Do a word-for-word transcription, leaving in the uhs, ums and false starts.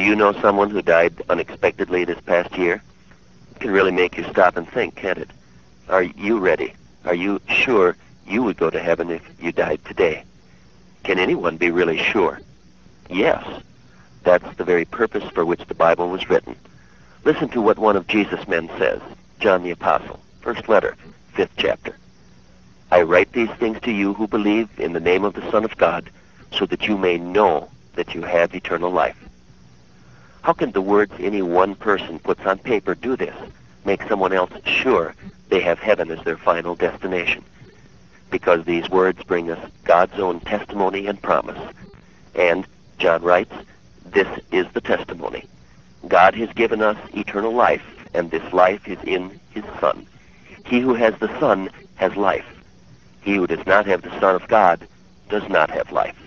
you know someone who died unexpectedly this past year? It can really make you stop and think, can't it? Are you ready? Are you sure you would go to heaven if you died today? Can anyone be really sure? Yes. That's the very purpose for which the Bible was written. Listen to what one of Jesus' men says, John the Apostle, first letter, fifth chapter. I write these things to you who believe in the name of the Son of God, so that you may know that you have eternal life. How can the words any one person puts on paper do this, make someone else sure they have heaven as their final destination? Because these words bring us God's own testimony and promise. And, John writes, this is the testimony. God has given us eternal life, and this life is in his Son. He who has the Son has life. He who does not have the Son of God does not have life.